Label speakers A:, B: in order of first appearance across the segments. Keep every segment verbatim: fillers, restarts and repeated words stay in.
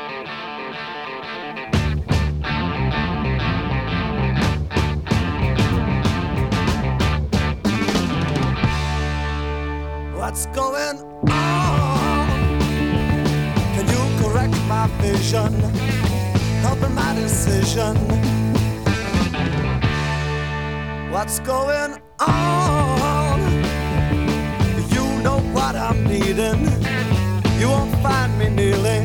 A: What's going on? Can you correct my vision? Helping my decision. What's going on? You know what I'm needing. You won't find me kneeling.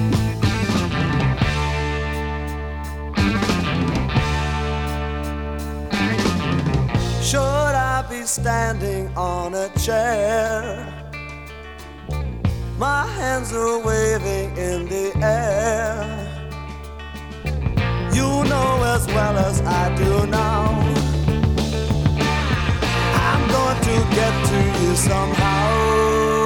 A: Should I be standing on a chair? My hands are waving in the air. You know as well as I do now, I'm going to get to you somehow.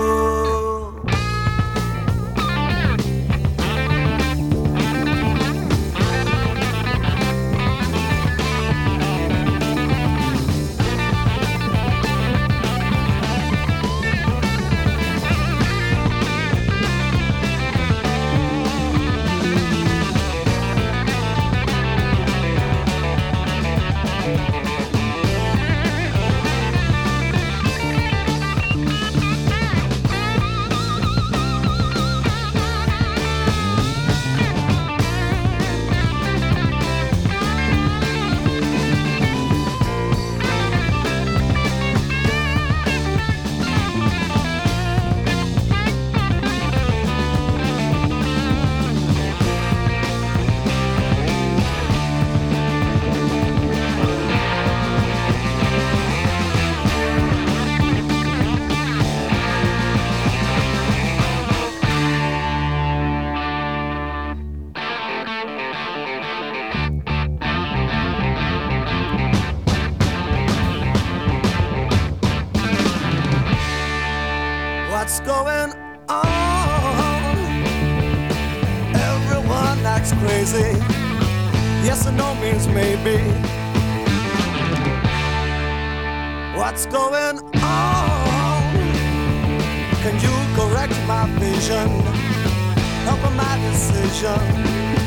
A: What's going on? Everyone acts crazy. Yes or no means maybe. What's going on? Can you correct my vision? Help my decision.